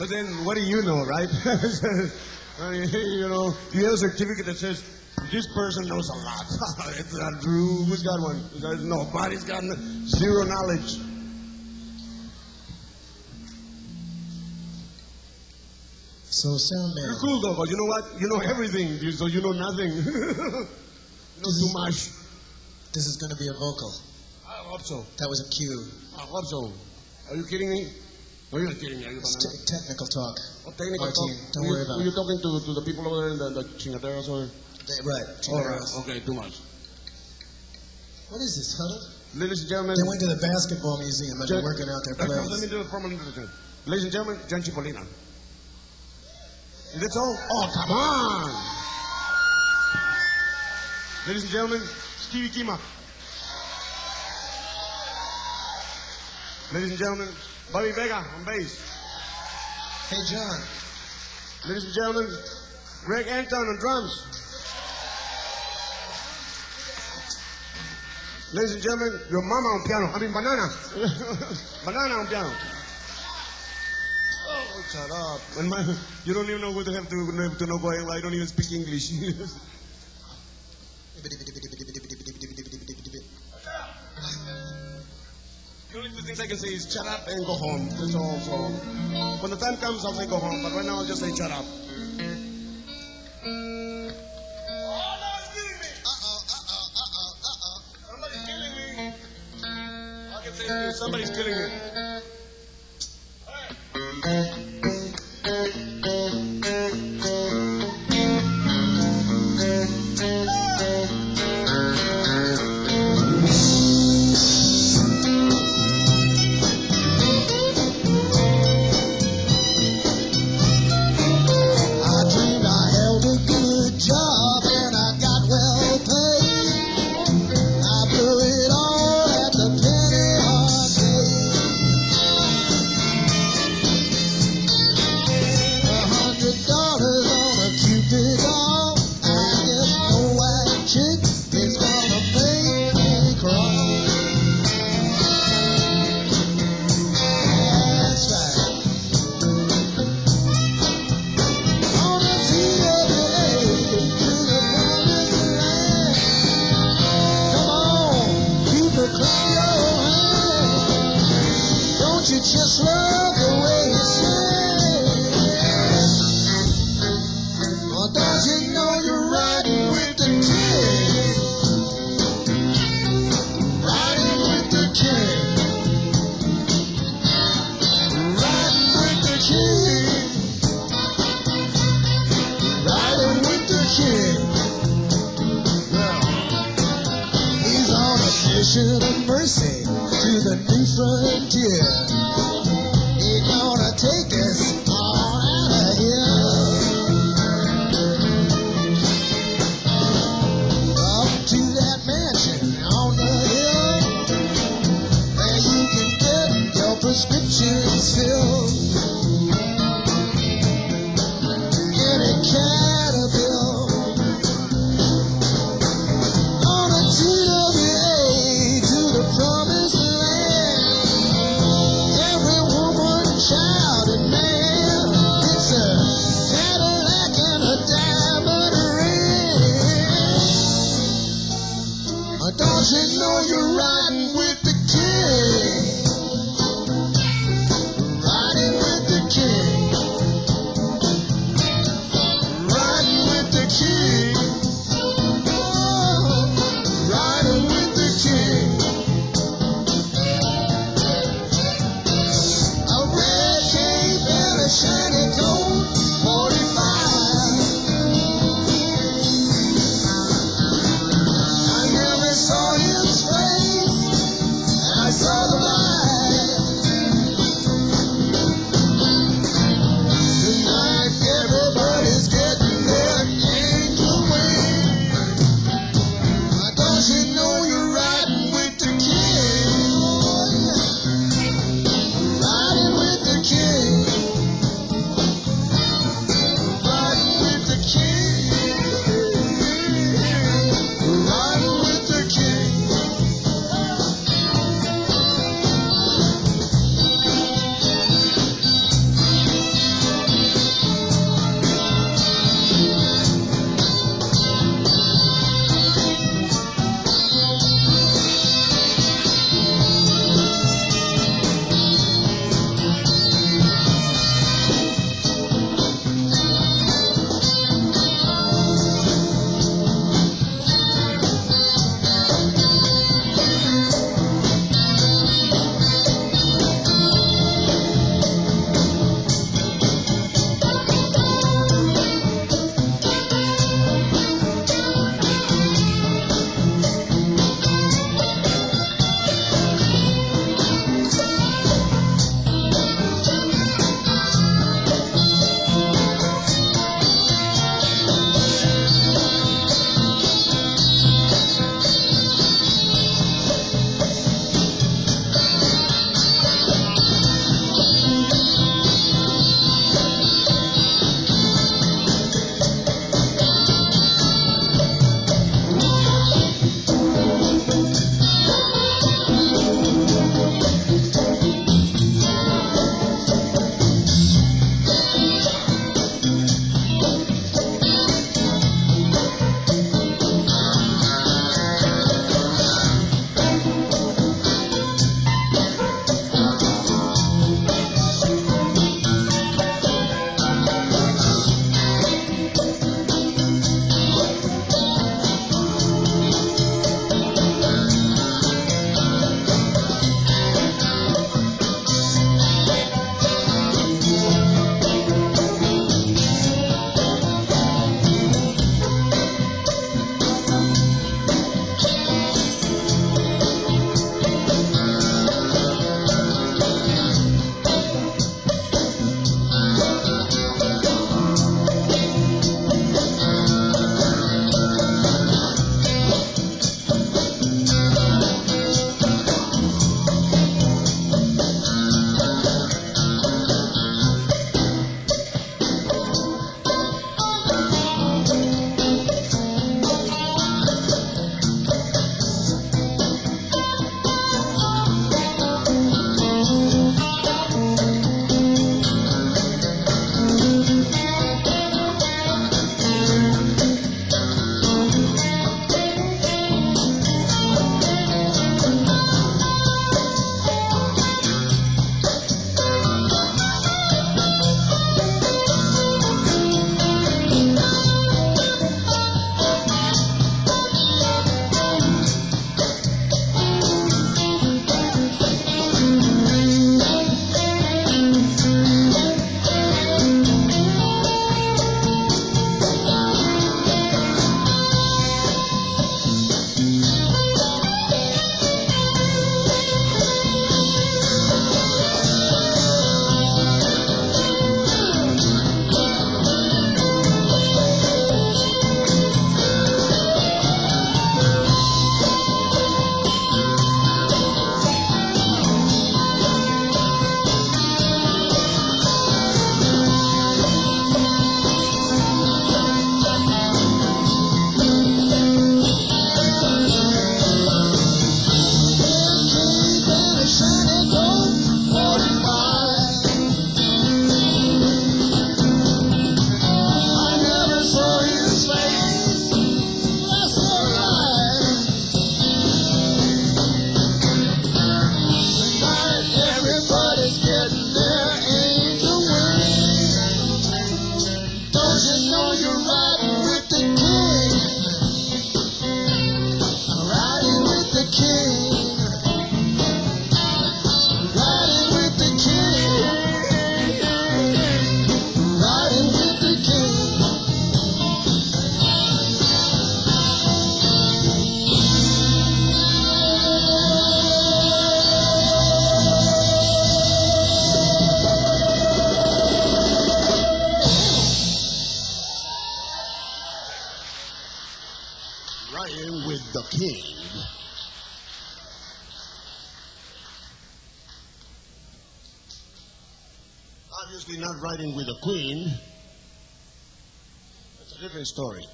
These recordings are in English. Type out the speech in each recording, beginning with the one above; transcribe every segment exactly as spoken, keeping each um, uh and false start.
But then, what do you know, right? I mean, you know, you have a certificate that says, this person knows a lot. It's not true. Who's got one? Nobody's got zero knowledge. So, sound man. You're cool, though, but you know what? You know everything, so you know nothing. You know too much. This is going to be a vocal. I hope so. That was a cue. I hope so. Are you kidding me? No, you're not kidding me. It's t technical talk. Oh, technical Martin, talk? don't were worry you, about were it. you talking to, to the people over there in the, the chingaderas or? They, right. All right. Okay, too much. What is this, huddle? Ladies and gentlemen. They went to the basketball museum and they're working out their players. Let me do a formal introduction. Ladies and gentlemen, John Cipollina. Is that all? Oh, come on! Ladies and gentlemen, Stevie Kima. Ladies and gentlemen, Bobby Vega on bass. Hey, John. Ladies and gentlemen, Greg Anton on drums. Ladies and gentlemen, your mama on piano. I mean, banana. Banana on piano. Oh, shut up. And my, you don't even know what to have to, to know why I don't even speak English. The only two things I can say is shut up and go home. That's all. So when the time comes, I'll say go home. But right now, I'll just say shut up. Somebody's killing me. Just love the way you sing. Or don't you know you're riding with the king? Riding with the king. Riding with the king. Riding with the king. Well, he's on a mission of mercy to the new frontier. Take us all out of here. Up to that mansion on the hill, where you can get your prescriptions filled. In a Caterpillar on a T W A to the promised land. Every woman, child, and man, it's a Cadillac and a diamond ring. Don't you know you're riding with the king? Riding with the obviously not riding with the Queen. That's a different story.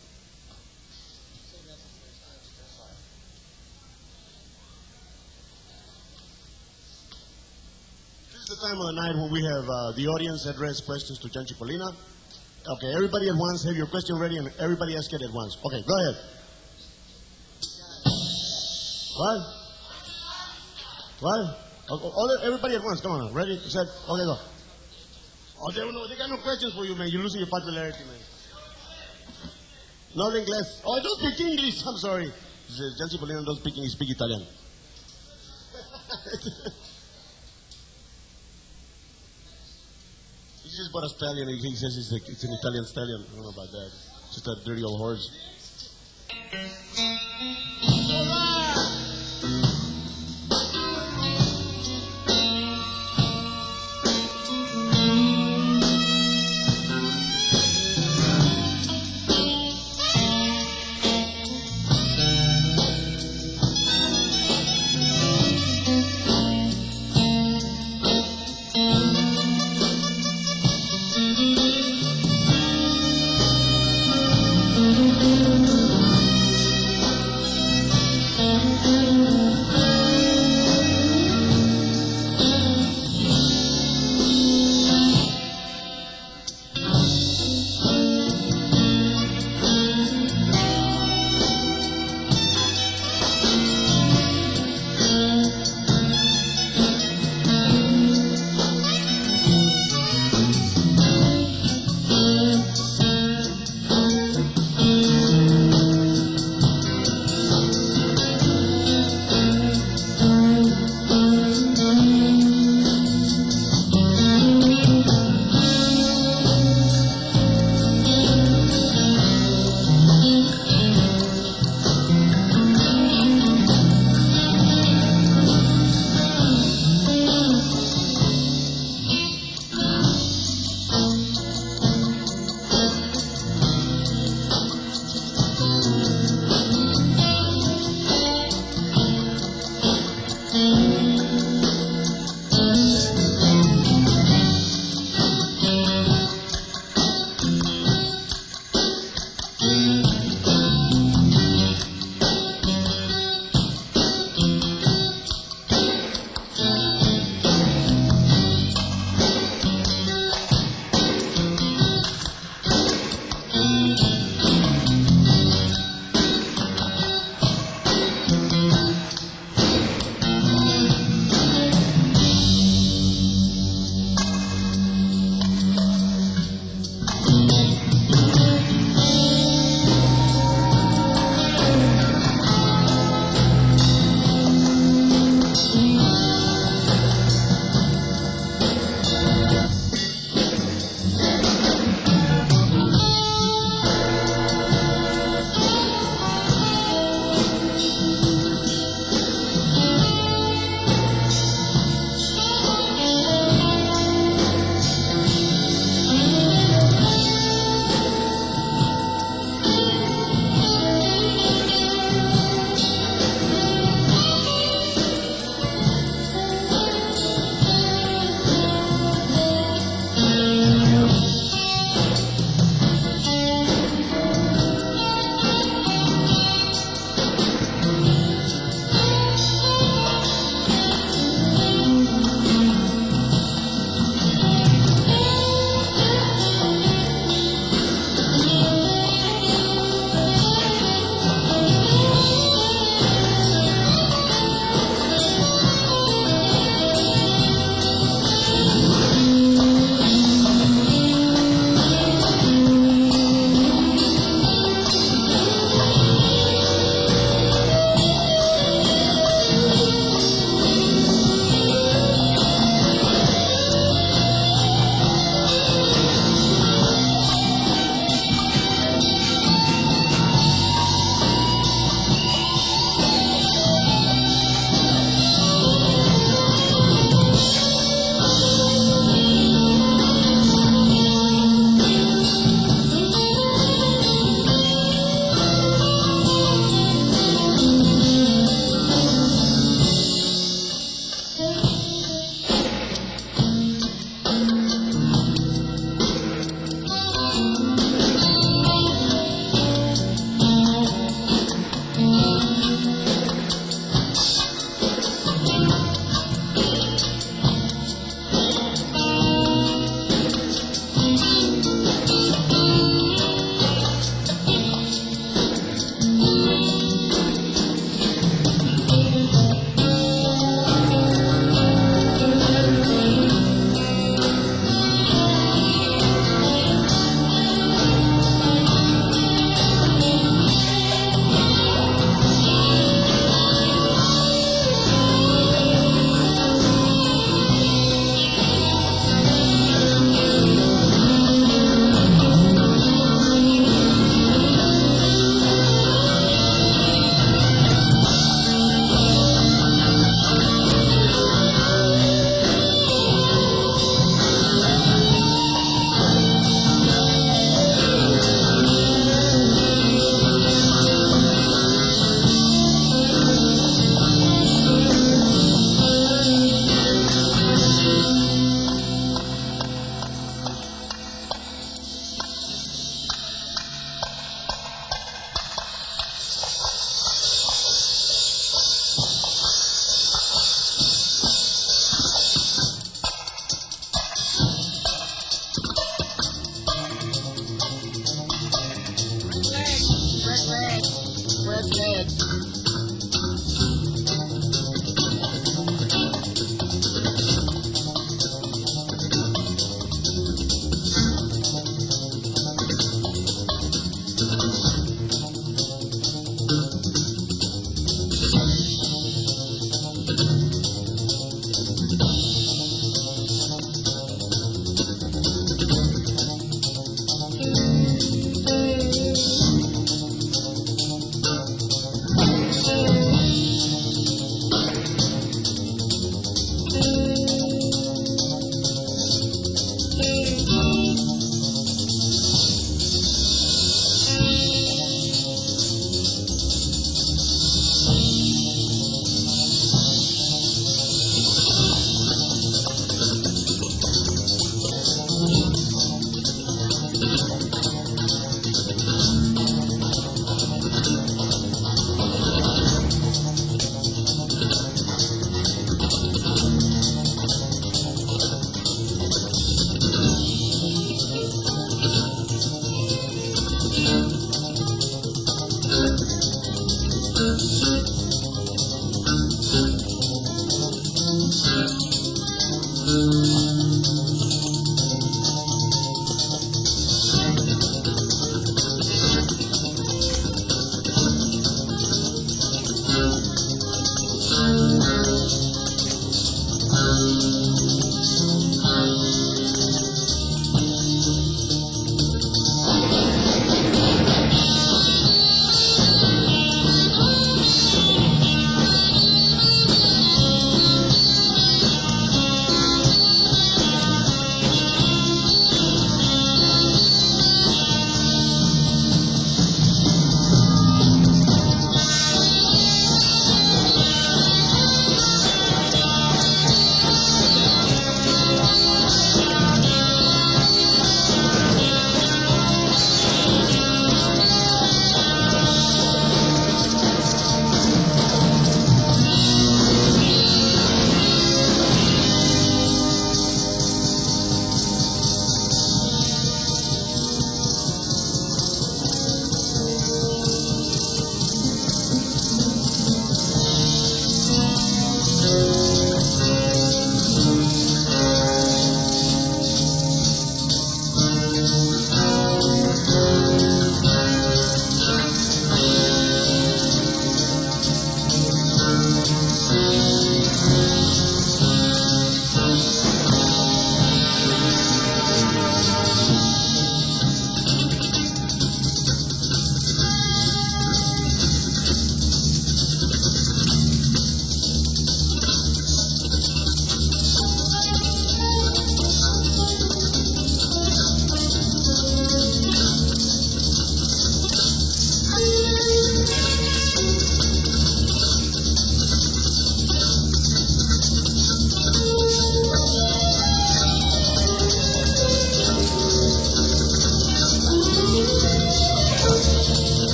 This is the time of the night when we have uh, the audience address questions to John Cipollina. Okay, everybody at once, have your question ready, and everybody ask it at once. Okay, go ahead. What? What? Oh, oh, everybody at once, come on, ready, set, okay, go. Oh, they, no, they got no questions for you, man. You're losing your popularity, man. Nothing less. Oh, I don't speak English. I'm sorry. John Cipollina don't speak English, speak Italian. He just bought a stallion. He says it's, a, it's an Italian stallion. I don't know about that. It's just a dirty old horse. Thank you.